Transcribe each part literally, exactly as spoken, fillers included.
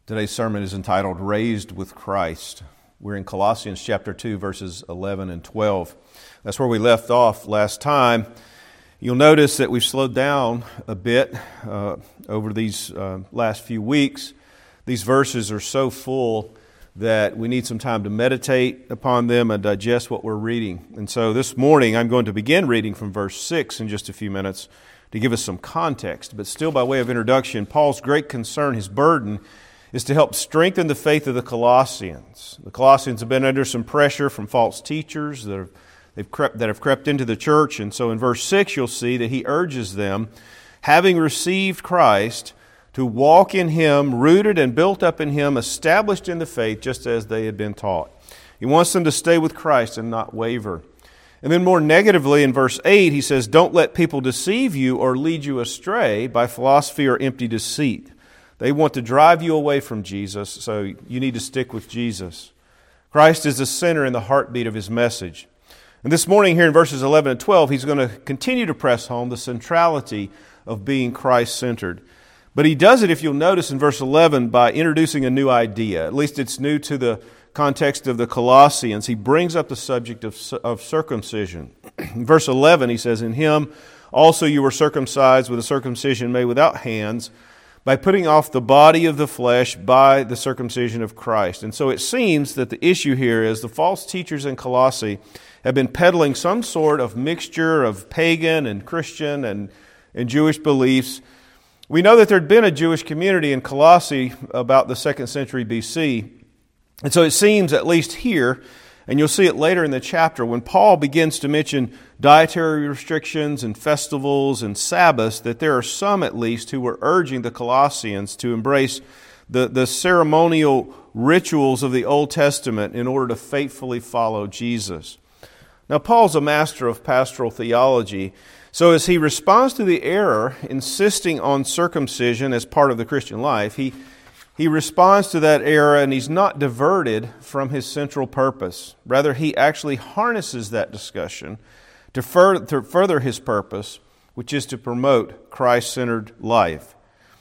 Today's sermon is entitled Raised with Christ. We're in Colossians chapter two, verses eleven and twelve. That's where we left off last time. You'll notice that we've slowed down a bit uh, over these uh, last few weeks. These verses are so full that we need some time to meditate upon them and digest what we're reading. And so this morning I'm going to begin reading from verse six in just a few minutes to give us some context. But still, by way of introduction, Paul's great concern, his burden, is to help strengthen the faith of the Colossians. The Colossians have been under some pressure from false teachers that have, they've crept, that have crept into the church. And so in verse six, you'll see that he urges them, having received Christ, to walk in Him, rooted and built up in Him, established in the faith, just as they had been taught. He wants them to stay with Christ and not waver. And then more negatively in verse eight, he says, don't let people deceive you or lead you astray by philosophy or empty deceit. They want to drive you away from Jesus, so you need to stick with Jesus. Christ is the center and the heartbeat of His message. And this morning here in verses eleven and twelve, he's going to continue to press home the centrality of being Christ-centered. But he does it, if you'll notice in verse eleven, by introducing a new idea. At least it's new to the context of the Colossians. He brings up the subject of, of circumcision. In verse eleven, he says, in Him also you were circumcised with a circumcision made without hands, by putting off the body of the flesh by the circumcision of Christ. And so it seems that the issue here is the false teachers in Colossae have been peddling some sort of mixture of pagan and Christian and, and Jewish beliefs. We know that there had been a Jewish community in Colossae about the second century B C. And so it seems, at least here, and you'll see it later in the chapter, when Paul begins to mention dietary restrictions and festivals and Sabbaths, that there are some at least who were urging the Colossians to embrace the, the ceremonial rituals of the Old Testament in order to faithfully follow Jesus. Now, Paul's a master of pastoral theology, so as he responds to the error insisting on circumcision as part of the Christian life, he He responds to that error, and he's not diverted from his central purpose. Rather, he actually harnesses that discussion to further, to further his purpose, which is to promote Christ-centered life.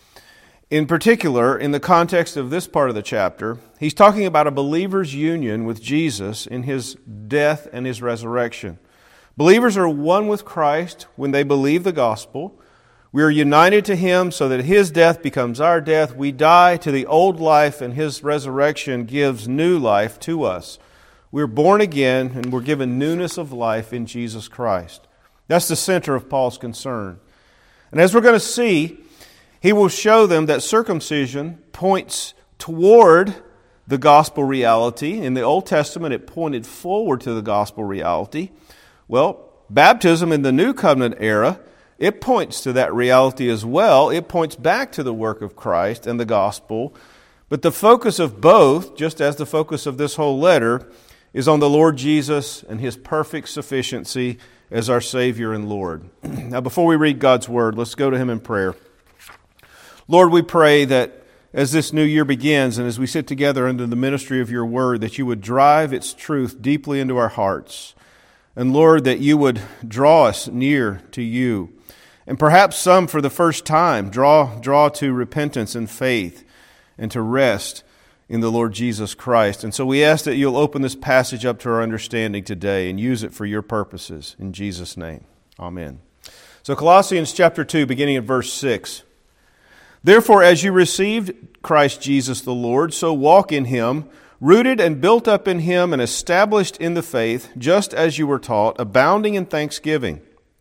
In particular, in the context of this part of the chapter, he's talking about a believer's union with Jesus in His death and His resurrection. Believers are one with Christ when they believe the gospel. We are united to Him so that His death becomes our death. We die to the old life, and His resurrection gives new life to us. We're born again, and we're given newness of life in Jesus Christ. That's the center of Paul's concern. And as we're going to see, he will show them that circumcision points toward the gospel reality. In the Old Testament, it pointed forward to the gospel reality. Well, baptism in the New Covenant era, it points to that reality as well. It points back to the work of Christ and the gospel. But the focus of both, just as the focus of this whole letter, is on the Lord Jesus and His perfect sufficiency as our Savior and Lord. Now, before we read God's Word, let's go to Him in prayer. Lord, we pray that as this new year begins and as we sit together under the ministry of Your Word, that You would drive its truth deeply into our hearts. And Lord, that You would draw us near to You. And perhaps some for the first time draw, draw to repentance and faith and to rest in the Lord Jesus Christ. And so we ask that You'll open this passage up to our understanding today and use it for Your purposes. In Jesus' name, amen. So Colossians chapter two, beginning at verse six. Therefore, as you received Christ Jesus the Lord, so walk in Him, rooted and built up in Him and established in the faith, just as you were taught, abounding in thanksgiving.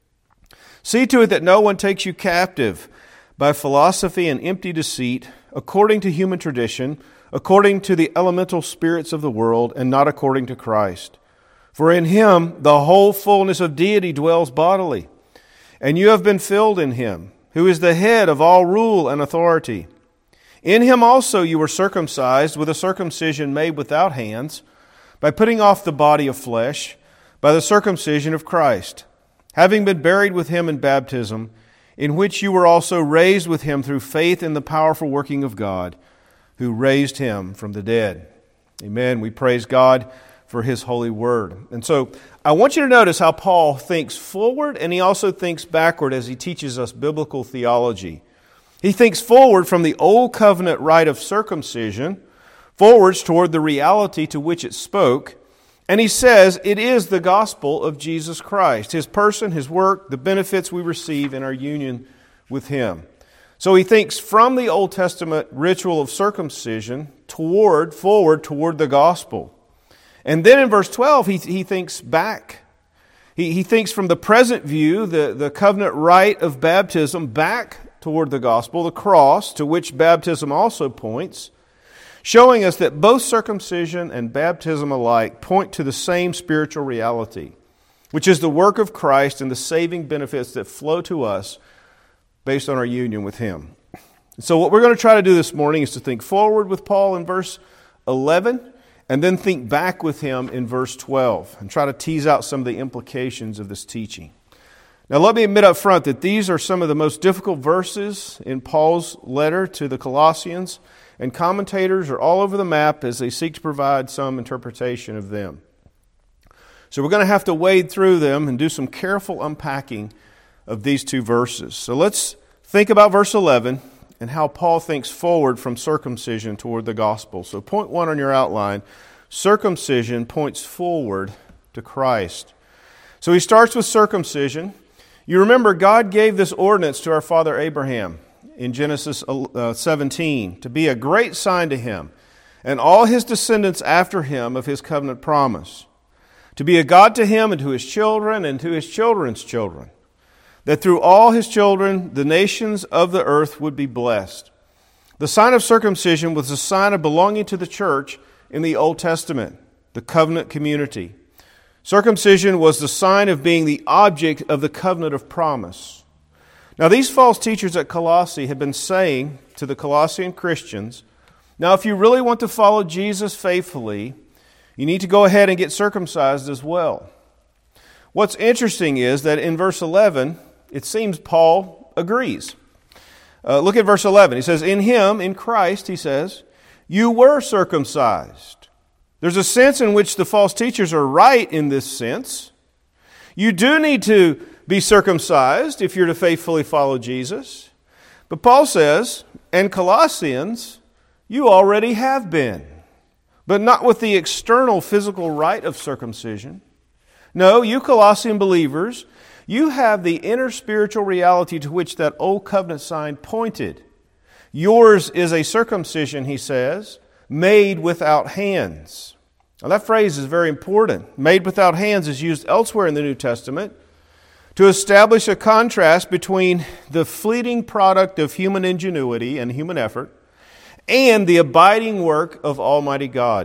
See to it that no one takes you captive by philosophy and empty deceit, according to human tradition, according to the elemental spirits of the world, and not according to Christ. For in Him the whole fullness of deity dwells bodily, and you have been filled in Him, who is the head of all rule and authority. In Him also you were circumcised with a circumcision made without hands, by putting off the body of flesh, by the circumcision of Christ, having been buried with Him in baptism, in which you were also raised with Him through faith in the powerful working of God, who raised Him from the dead. Amen. We praise God for His holy word. And so I want you to notice how Paul thinks forward and he also thinks backward as he teaches us biblical theology. He thinks forward from the old covenant rite of circumcision, forwards toward the reality to which it spoke, and he says it is the gospel of Jesus Christ, His person, His work, the benefits we receive in our union with Him. So he thinks from the Old Testament ritual of circumcision toward, forward toward the gospel. And then in verse twelve, he, he thinks back. He, he thinks from the present view, the, the covenant rite of baptism, back toward the gospel, the cross, to which baptism also points, showing us that both circumcision and baptism alike point to the same spiritual reality, which is the work of Christ and the saving benefits that flow to us based on our union with Him. So what we're going to try to do this morning is to think forward with Paul in verse eleven, and then think back with him in verse twelve, and try to tease out some of the implications of this teaching. Now let me admit up front that these are some of the most difficult verses in Paul's letter to the Colossians, and commentators are all over the map as they seek to provide some interpretation of them. So we're going to have to wade through them and do some careful unpacking of these two verses. So let's think about verse eleven and how Paul thinks forward from circumcision toward the gospel. So point one on your outline, circumcision points forward to Christ. So he starts with circumcision. You remember God gave this ordinance to our father Abraham in Genesis seventeen, to be a great sign to him and all his descendants after him of his covenant promise, to be a God to him and to his children and to his children's children, that through all his children the nations of the earth would be blessed. The sign of circumcision was a sign of belonging to the church in the Old Testament, the covenant community. Circumcision was the sign of being the object of the covenant of promise. Now, these false teachers at Colossae had been saying to the Colossian Christians, now, if you really want to follow Jesus faithfully, you need to go ahead and get circumcised as well. What's interesting is that in verse eleven, it seems Paul agrees. Uh, look at verse eleven. He says, in Him, in Christ, he says, you were circumcised. There's a sense in which the false teachers are right in this sense. You do need to be circumcised if you're to faithfully follow Jesus. But Paul says, and Colossians, you already have been, but not with the external physical rite of circumcision. No, you Colossian believers, you have the inner spiritual reality to which that old covenant sign pointed. Yours is a circumcision, he says, made without hands. Now that phrase is very important. Made without hands is used elsewhere in the New Testament to establish a contrast between the fleeting product of human ingenuity and human effort and the abiding work of Almighty God.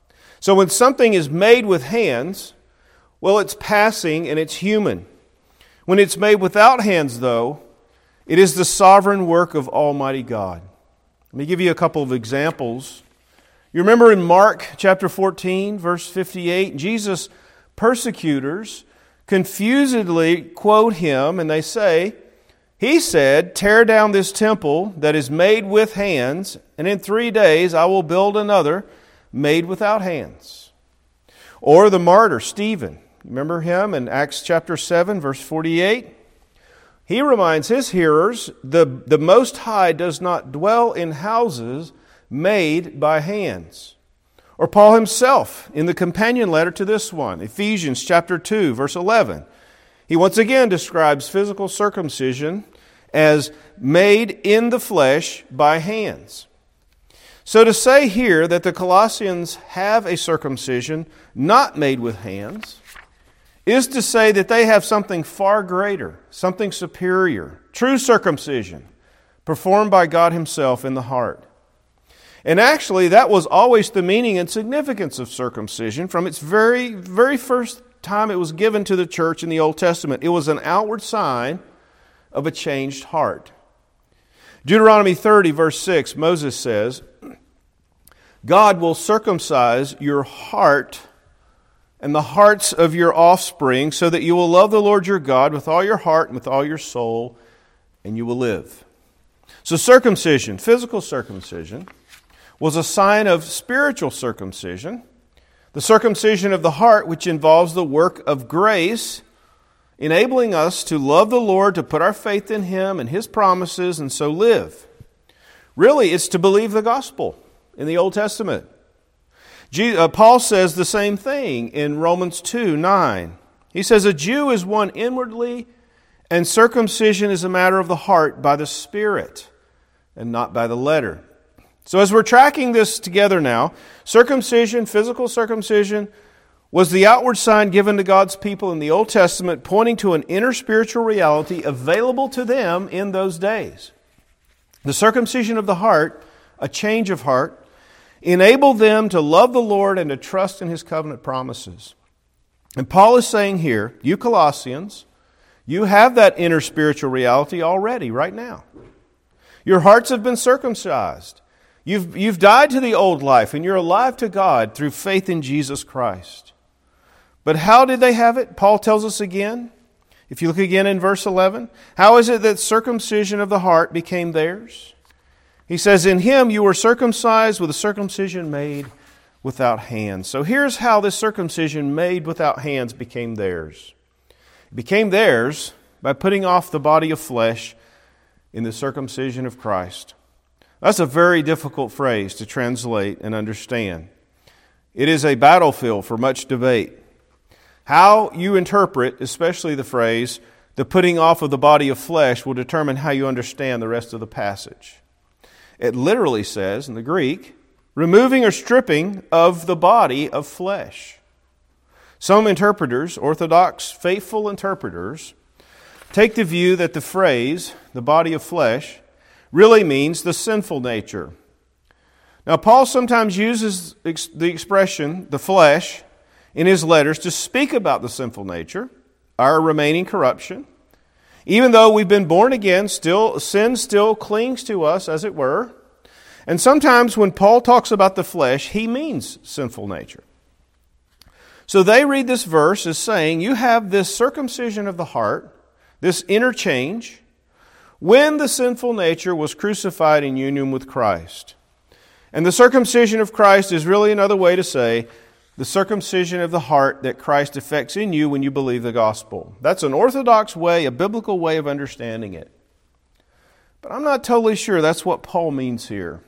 So when something is made with hands, well, it's passing and it's human. When it's made without hands, though, it is the sovereign work of Almighty God. Let me give you a couple of examples. You remember in Mark chapter fourteen, verse fifty-eight, Jesus' persecutors confusedly quote him, and they say, he said, tear down this temple that is made with hands, and in three days I will build another made without hands. Or the martyr Stephen. Remember him in Acts chapter seven, verse forty-eight? He reminds his hearers, the, the Most High does not dwell in houses made by hands. Or Paul himself in the companion letter to this one, Ephesians chapter two, verse eleven. He once again describes physical circumcision as made in the flesh by hands. So to say here that the Colossians have a circumcision not made with hands is to say that they have something far greater, something superior, true circumcision, performed by God Himself in the heart. And actually, that was always the meaning and significance of circumcision from its very, very first time it was given to the church in the Old Testament. It was an outward sign of a changed heart. Deuteronomy thirty, verse six, Moses says, God will circumcise your heart and the hearts of your offspring so that you will love the Lord your God with all your heart and with all your soul, and you will live. So circumcision, physical circumcision, was a sign of spiritual circumcision, the circumcision of the heart, which involves the work of grace, enabling us to love the Lord, to put our faith in Him and His promises, and so live. Really, it's to believe the gospel in the Old Testament. Je- uh, Paul says the same thing in Romans two nine. He says, a Jew is one inwardly, and circumcision is a matter of the heart by the Spirit, and not by the letter. So as we're tracking this together now, circumcision, physical circumcision, was the outward sign given to God's people in the Old Testament, pointing to an inner spiritual reality available to them in those days. The circumcision of the heart, a change of heart, enabled them to love the Lord and to trust in His covenant promises. And Paul is saying here, you Colossians, you have that inner spiritual reality already, right now. Your hearts have been circumcised. You've, you've died to the old life, and you're alive to God through faith in Jesus Christ. But how did they have it? Paul tells us again, if you look again in verse eleven, how is it that circumcision of the heart became theirs? He says, in Him you were circumcised with a circumcision made without hands. So here's how this circumcision made without hands became theirs. It became theirs by putting off the body of flesh in the circumcision of Christ. That's a very difficult phrase to translate and understand. It is a battlefield for much debate. How you interpret, especially the phrase, the putting off of the body of flesh, will determine how you understand the rest of the passage. It literally says, in the Greek, removing or stripping of the body of flesh. Some interpreters, Orthodox faithful interpreters, take the view that the phrase, the body of flesh, really means the sinful nature. Now, Paul sometimes uses the expression, the flesh, in his letters to speak about the sinful nature, our remaining corruption. Even though we've been born again, still sin still clings to us, as it were. And sometimes when Paul talks about the flesh, he means sinful nature. So they read this verse as saying, you have this circumcision of the heart, this interchange, when the sinful nature was crucified in union with Christ. And the circumcision of Christ is really another way to say the circumcision of the heart that Christ effects in you when you believe the gospel. That's an orthodox way, a biblical way of understanding it. But I'm not totally sure that's what Paul means here.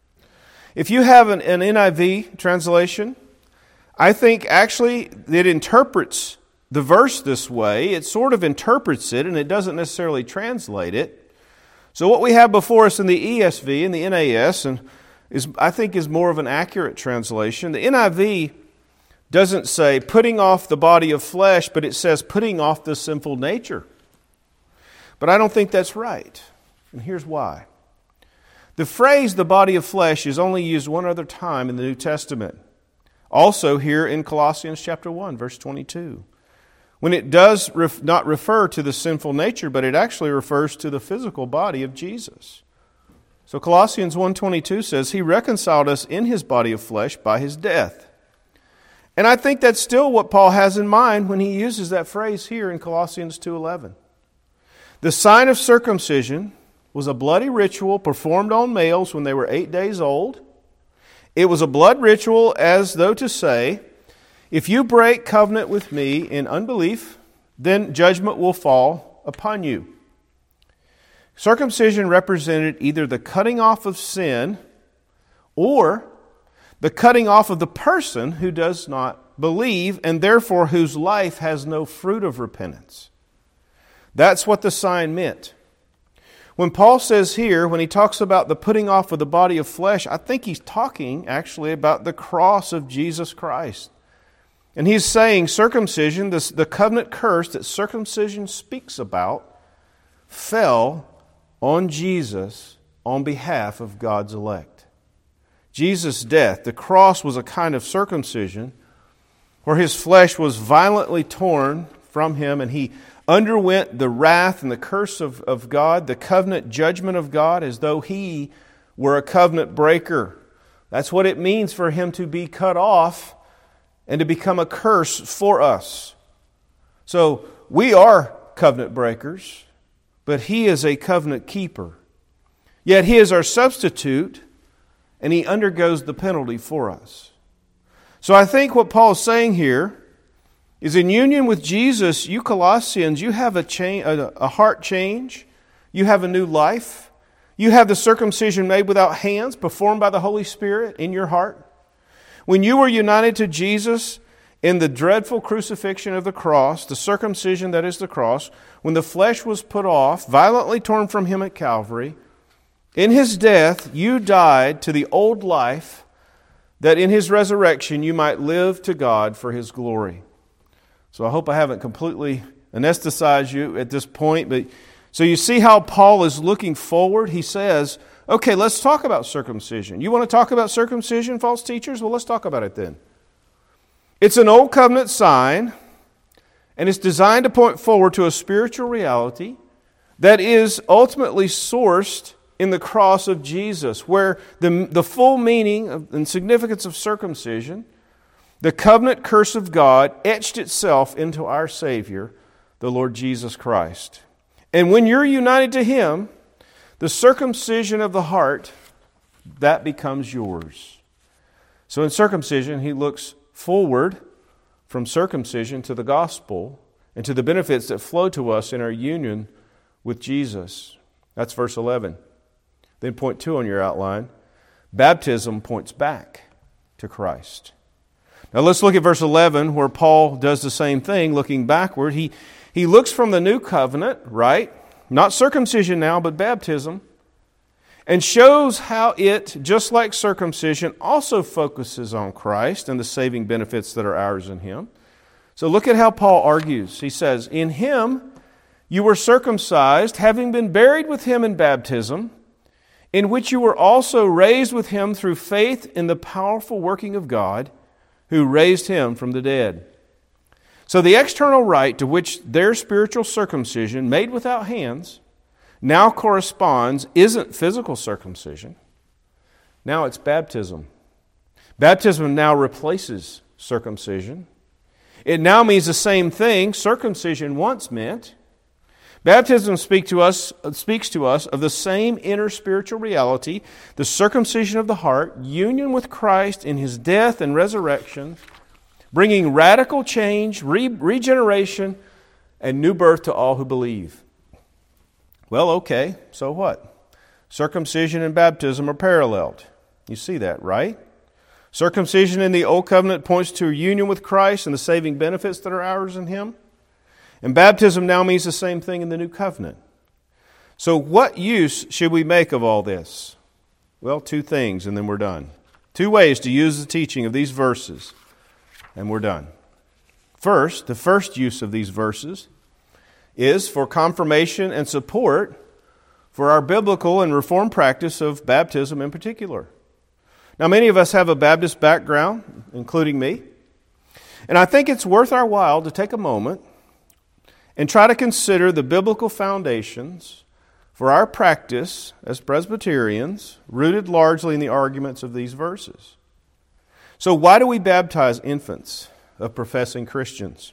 If you have an, an N I V translation, I think actually it interprets the verse this way. It sort of interprets it, and it doesn't necessarily translate it. So what we have before us in the E S V and the N A S, and is I think is more of an accurate translation. The N I V doesn't say putting off the body of flesh, but it says putting off the sinful nature. But I don't think that's right. And here's why. The phrase, the body of flesh, is only used one other time in the New Testament. Also here in Colossians chapter one, verse twenty-two. When it does ref- not refer to the sinful nature, but it actually refers to the physical body of Jesus. So Colossians one twenty-two says, He reconciled us in His body of flesh by His death. And I think that's still what Paul has in mind when he uses that phrase here in Colossians two eleven. The sign of circumcision was a bloody ritual performed on males when they were eight days old. It was a blood ritual as though to say, if you break covenant with me in unbelief, then judgment will fall upon you. Circumcision represented either the cutting off of sin or the cutting off of the person who does not believe and therefore whose life has no fruit of repentance. That's what the sign meant. When Paul says here, when he talks about the putting off of the body of flesh, I think he's talking actually about the cross of Jesus Christ. And he's saying circumcision, this, the covenant curse that circumcision speaks about, fell on Jesus on behalf of God's elect. Jesus' death, the cross was a kind of circumcision where His flesh was violently torn from Him and He underwent the wrath and the curse of, of God, the covenant judgment of God, as though He were a covenant breaker. That's what it means for Him to be cut off and to become a curse for us. So we are covenant breakers, but He is a covenant keeper. Yet He is our substitute, and He undergoes the penalty for us. So I think what Paul is saying here is in union with Jesus, you Colossians, you have a, change, a, a heart change. You have a new life. You have the circumcision made without hands, performed by the Holy Spirit in your heart. When you were united to Jesus in the dreadful crucifixion of the cross, the circumcision that is the cross, when the flesh was put off, violently torn from Him at Calvary, in His death you died to the old life, that in His resurrection you might live to God for His glory. So I hope I haven't completely anesthetized you at this point, but so you see how Paul is looking forward. He says, okay, let's talk about circumcision. You want to talk about circumcision, false teachers? Well, let's talk about it then. It's an old covenant sign, and it's designed to point forward to a spiritual reality that is ultimately sourced in the cross of Jesus, where the, the full meaning of, and significance of circumcision, the covenant curse of God, etched itself into our Savior, the Lord Jesus Christ. And when you're united to Him, the circumcision of the heart, that becomes yours. So in circumcision, he looks forward from circumcision to the gospel and to the benefits that flow to us in our union with Jesus. That's verse eleven. Then point two on your outline. Baptism points back to Christ. Now let's look at verse eleven, where Paul does the same thing, looking backward. He, he looks from the new covenant, right? Not circumcision now, but baptism, and shows how it, just like circumcision, also focuses on Christ and the saving benefits that are ours in Him. So look at how Paul argues. He says, in Him you were circumcised, having been buried with Him in baptism, in which you were also raised with Him through faith in the powerful working of God, who raised Him from the dead. So the external rite to which their spiritual circumcision, made without hands, now corresponds isn't physical circumcision. Now it's baptism. Baptism now replaces circumcision. It now means the same thing circumcision once meant. Baptism speak to us, speaks to us of the same inner spiritual reality, the circumcision of the heart, union with Christ in His death and resurrection, bringing radical change, re- regeneration, and new birth to all who believe. Well, okay, so what? Circumcision and baptism are paralleled. You see that, right? Circumcision in the Old Covenant points to union with Christ and the saving benefits that are ours in Him. And baptism now means the same thing in the New Covenant. So what use should we make of all this? Well, two things, and then we're done. Two ways to use the teaching of these verses, and we're done. First, the first use of these verses is for confirmation and support for our biblical and Reformed practice of baptism in particular. Now, many of us have a Baptist background, including me, and I think it's worth our while to take a moment and try to consider the biblical foundations for our practice as Presbyterians, rooted largely in the arguments of these verses. So why do we baptize infants of professing Christians?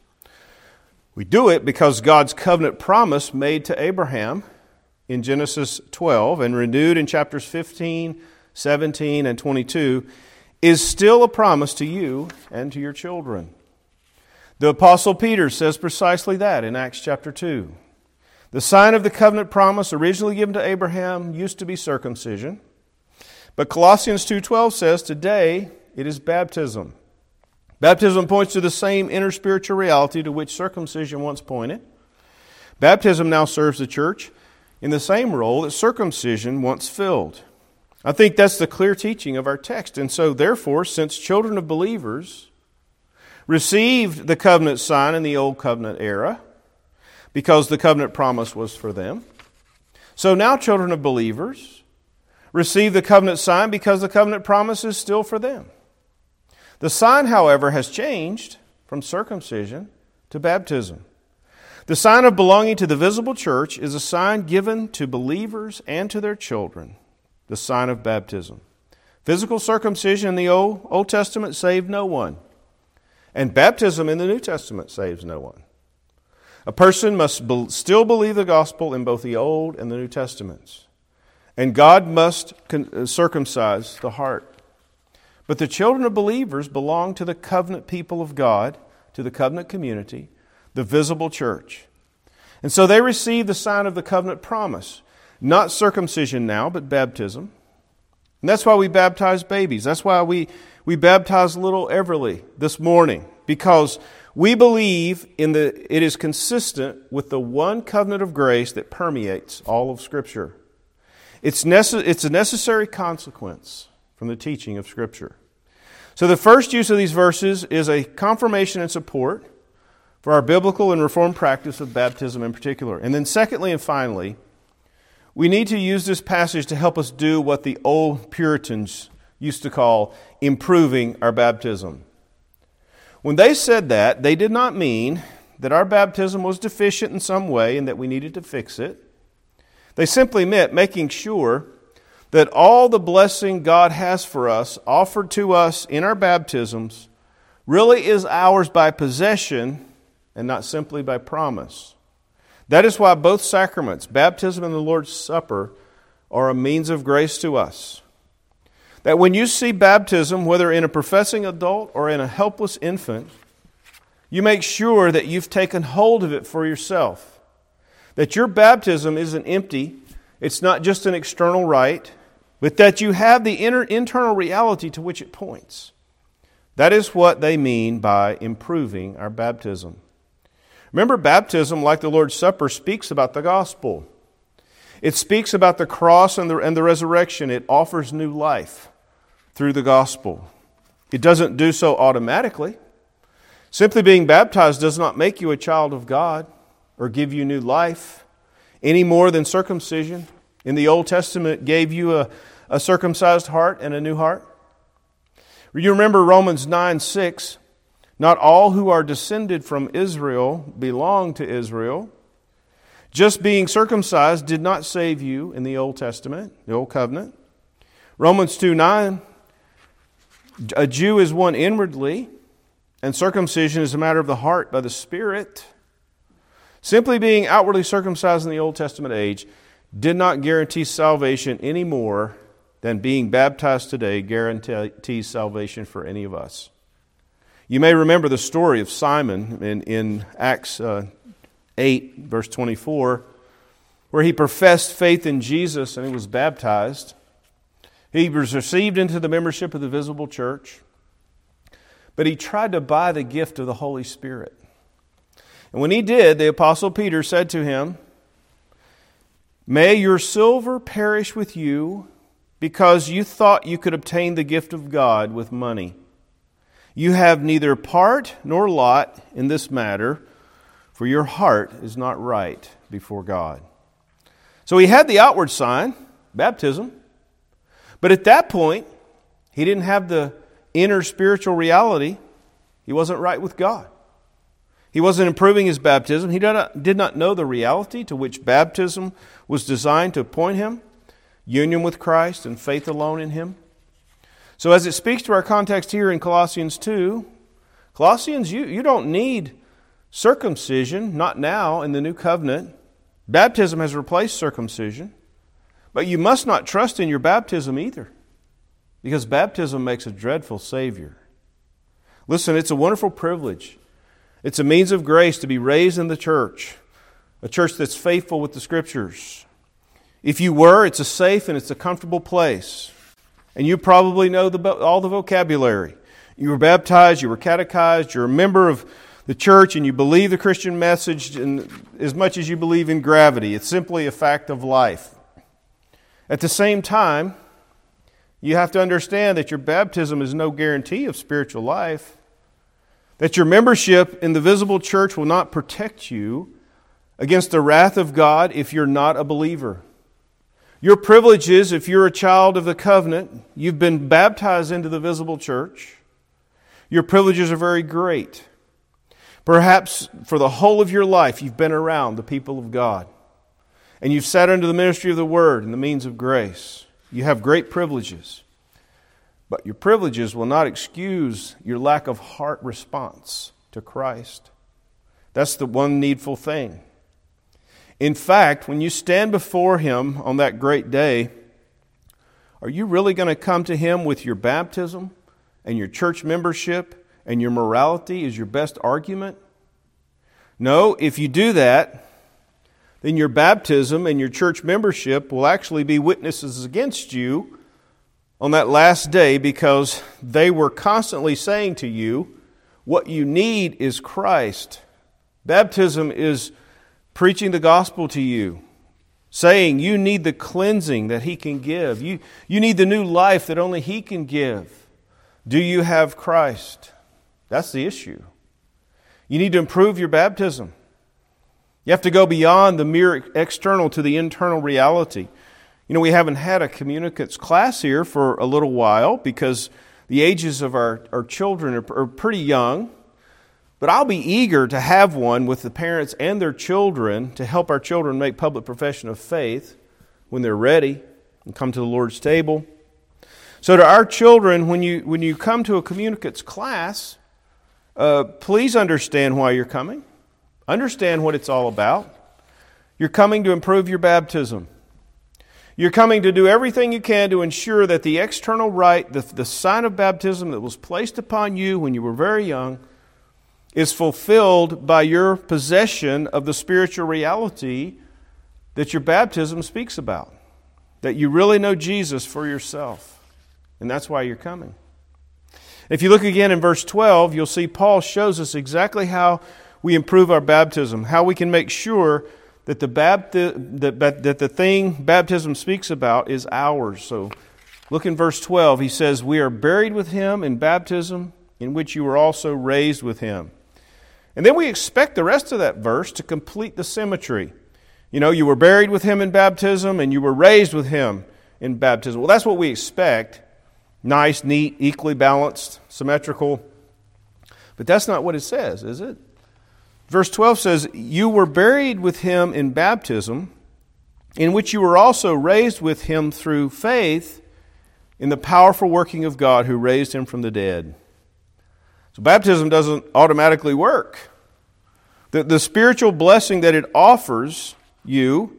We do it because God's covenant promise made to Abraham in Genesis twelve and renewed in chapters fifteen, seventeen, and twenty-two is still a promise to you and to your children. The Apostle Peter says precisely that in Acts chapter two. The sign of the covenant promise originally given to Abraham used to be circumcision. But Colossians two twelve says today it is baptism. Baptism points to the same inner spiritual reality to which circumcision once pointed. Baptism now serves the church in the same role that circumcision once filled. I think that's the clear teaching of our text. And so therefore, since children of believers received the covenant sign in the Old Covenant era, because the covenant promise was for them, so now children of believers receive the covenant sign because the covenant promise is still for them. The sign, however, has changed from circumcision to baptism. The sign of belonging to the visible church is a sign given to believers and to their children, the sign of baptism. Physical circumcision in the Old, Old Testament saved no one, and baptism in the New Testament saves no one. A person must be, still believe the gospel in both the Old and the New Testaments, and God must con- circumcise the heart. But the children of believers belong to the covenant people of God, to the covenant community, the visible church. And so they receive the sign of the covenant promise. Not circumcision now, but baptism. And that's why we baptize babies. That's why we, we baptize little Everly this morning, because we believe in the it is consistent with the one covenant of grace that permeates all of Scripture. It's, nece- it's a necessary consequence from the teaching of Scripture. So the first use of these verses is a confirmation and support for our biblical and Reformed practice of baptism in particular. And then secondly and finally, we need to use this passage to help us do what the old Puritans used to call improving our baptism. When they said that, they did not mean that our baptism was deficient in some way and that we needed to fix it. They simply meant making sure that all the blessing God has for us, offered to us in our baptisms, really is ours by possession and not simply by promise. That is why both sacraments, baptism and the Lord's Supper, are a means of grace to us. That when you see baptism, whether in a professing adult or in a helpless infant, you make sure that you've taken hold of it for yourself. That your baptism isn't empty, it's not just an external rite, but that you have the inner, internal reality to which it points. That is what they mean by improving our baptism. Remember, baptism, like the Lord's Supper, speaks about the gospel. It speaks about the cross and the, and the resurrection. It offers new life through the gospel. It doesn't do so automatically. Simply being baptized does not make you a child of God or give you new life any more than circumcision in the Old Testament gave you a, a circumcised heart and a new heart. You remember Romans nine six. Not all who are descended from Israel belong to Israel. Just being circumcised did not save you in the Old Testament, the Old Covenant. Romans two nine, a Jew is one inwardly, and circumcision is a matter of the heart by the Spirit. Simply being outwardly circumcised in the Old Testament age did not guarantee salvation any more than being baptized today guarantees salvation for any of us. You may remember the story of Simon in, in Acts uh, eight, verse twenty-four, where he professed faith in Jesus and he was baptized. He was received into the membership of the visible church, but he tried to buy the gift of the Holy Spirit. And when he did, the Apostle Peter said to him, "May your silver perish with you, because you thought you could obtain the gift of God with money. You have neither part nor lot in this matter, for your heart is not right before God." So he had the outward sign, baptism, but at that point, he didn't have the inner spiritual reality. He wasn't right with God. He wasn't improving his baptism. He did not, did not know the reality to which baptism was designed to point him, union with Christ and faith alone in Him. So as it speaks to our context here in Colossians two, Colossians, you, you don't need circumcision, not now in the new covenant. Baptism has replaced circumcision. But you must not trust in your baptism either, because baptism makes a dreadful Savior. Listen, it's a wonderful privilege. It's a means of grace to be raised in the church, a church that's faithful with the Scriptures. If you were, it's a safe and it's a comfortable place. And you probably know the, all the vocabulary. You were baptized, you were catechized, you're a member of the church, and you believe the Christian message in, as much as you believe in gravity. It's simply a fact of life. At the same time, you have to understand that your baptism is no guarantee of spiritual life, that your membership in the visible church will not protect you against the wrath of God if you're not a believer. Your privileges, if you're a child of the covenant, you've been baptized into the visible church, your privileges are very great. Perhaps for the whole of your life you've been around the people of God, and you've sat under the ministry of the Word and the means of grace. You have great privileges. But your privileges will not excuse your lack of heart response to Christ. That's the one needful thing. In fact, when you stand before Him on that great day, are you really going to come to Him with your baptism and your church membership and your morality as your best argument? No, if you do that, then your baptism and your church membership will actually be witnesses against you on that last day, because they were constantly saying to you, what you need is Christ. Baptism is preaching the gospel to you, saying you need the cleansing that He can give. You, you need the new life that only He can give. Do you have Christ? That's the issue. You need to improve your baptism. You have to go beyond the mere external to the internal reality. You know, we haven't had a communicants class here for a little while because the ages of our, our children are, are pretty young. But I'll be eager to have one with the parents and their children to help our children make public profession of faith when they're ready and come to the Lord's table. So to our children, when you when you come to a communicants class, uh, please understand why you're coming. Understand what it's all about. You're coming to improve your baptism. You're coming to do everything you can to ensure that the external rite, the, the sign of baptism that was placed upon you when you were very young, is fulfilled by your possession of the spiritual reality that your baptism speaks about. That you really know Jesus for yourself. And that's why you're coming. If you look again in verse twelve, you'll see Paul shows us exactly how we improve our baptism, how we can make sure that the bapti- that, that the thing baptism speaks about is ours. So look in verse twelve. He says, we are buried with Him in baptism, in which you were also raised with Him. And then we expect the rest of that verse to complete the symmetry. You know, you were buried with Him in baptism, and you were raised with Him in baptism. Well, that's what we expect. Nice, neat, equally balanced, symmetrical. But that's not what it says, is it? Verse twelve says, you were buried with Him in baptism, in which you were also raised with Him through faith in the powerful working of God who raised Him from the dead. So baptism doesn't automatically work. The, the spiritual blessing that it offers you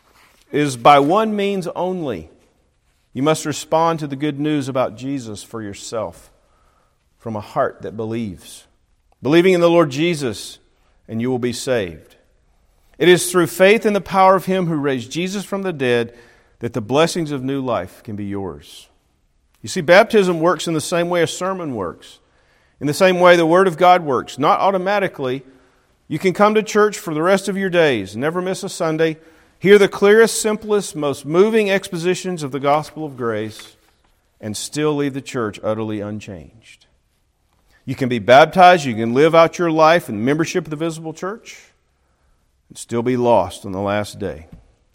is by one means only. You must respond to the good news about Jesus for yourself from a heart that believes. Believing in the Lord Jesus, and you will be saved. It is through faith in the power of Him who raised Jesus from the dead that the blessings of new life can be yours. You see, baptism works in the same way a sermon works. In the same way the Word of God works. Not automatically. You can come to church for the rest of your days, never miss a Sunday, hear the clearest, simplest, most moving expositions of the gospel of grace, and still leave the church utterly unchanged. You can be baptized, you can live out your life in membership of the visible church, and still be lost on the last day.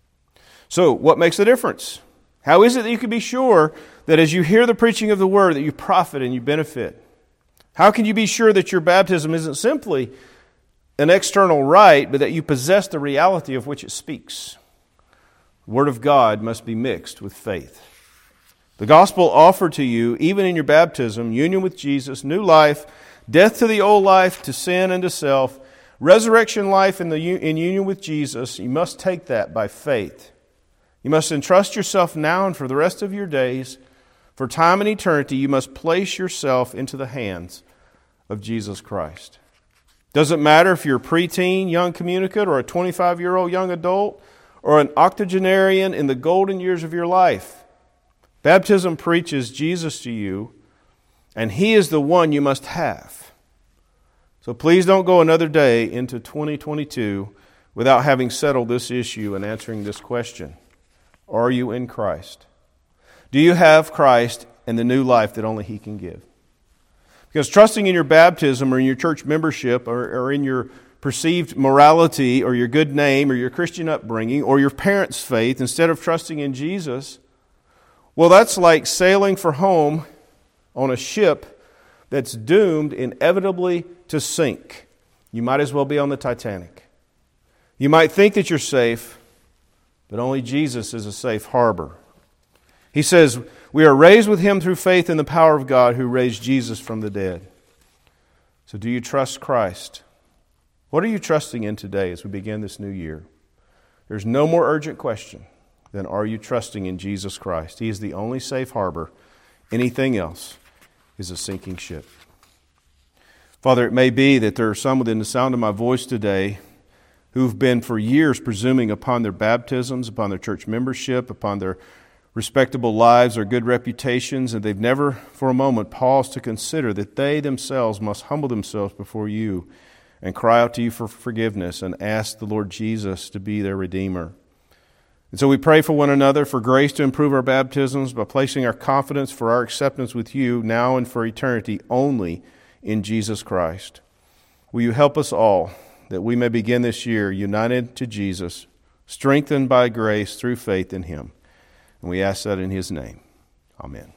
So, what makes the difference? How is it that you can be sure that as you hear the preaching of the Word that you profit and you benefit? How can you be sure that your baptism isn't simply an external rite, but that you possess the reality of which it speaks? The Word of God must be mixed with faith. The gospel offered to you, even in your baptism, union with Jesus, new life, death to the old life, to sin and to self, resurrection life in, the, in union with Jesus, you must take that by faith. You must entrust yourself now and for the rest of your days. For time and eternity, you must place yourself into the hands of Jesus Christ. Doesn't matter if you're a preteen, young communicant, or a twenty-five-year-old young adult, or an octogenarian in the golden years of your life. Baptism preaches Jesus to you, and He is the one you must have. So please don't go another day into twenty twenty-two without having settled this issue and answering this question. Are you in Christ? Do you have Christ and the new life that only He can give? Because trusting in your baptism or in your church membership or, or in your perceived morality or your good name or your Christian upbringing or your parents' faith instead of trusting in Jesus, well, that's like sailing for home on a ship that's doomed inevitably to sink. You might as well be on the Titanic. You might think that you're safe, but only Jesus is a safe harbor. He says, we are raised with Him through faith in the power of God who raised Jesus from the dead. So do you trust Christ? What are you trusting in today as we begin this new year? There's no more urgent question than are you trusting in Jesus Christ? He is the only safe harbor. Anything else is a sinking ship. Father, it may be that there are some within the sound of my voice today who've been for years presuming upon their baptisms, upon their church membership, upon their respectable lives or good reputations, and they've never for a moment paused to consider that they themselves must humble themselves before you and cry out to you for forgiveness and ask the Lord Jesus to be their Redeemer. And so we pray for one another for grace to improve our baptisms by placing our confidence for our acceptance with you now and for eternity only in Jesus Christ. Will you help us all that we may begin this year united to Jesus, strengthened by grace through faith in Him. And we ask that in His name. Amen.